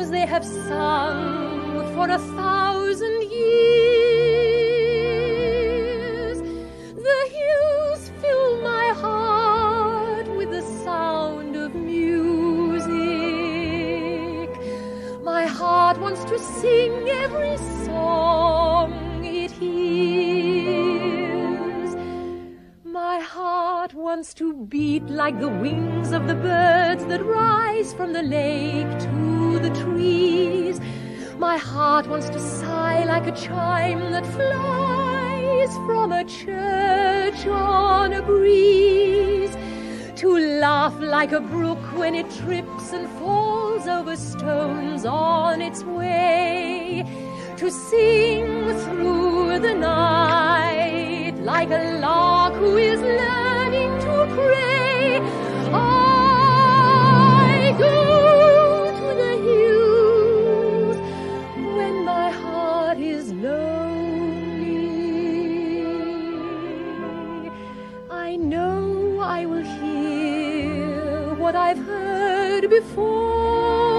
as they have sung for 1,000 years. The hills fill my heart with the sound of music. My heart wants to sing every song it hears. My heart wants to beat like the wings of the birds that rise from the lake to the trees. My heart wants to sigh like a chime that flies from a church on a breeze, to laugh like a brook when it trips and falls over stones on its way, to sing through the night like a lark who is learning to pray. I go to the hills when my heart is lonely. I know I will hear what I've heard before.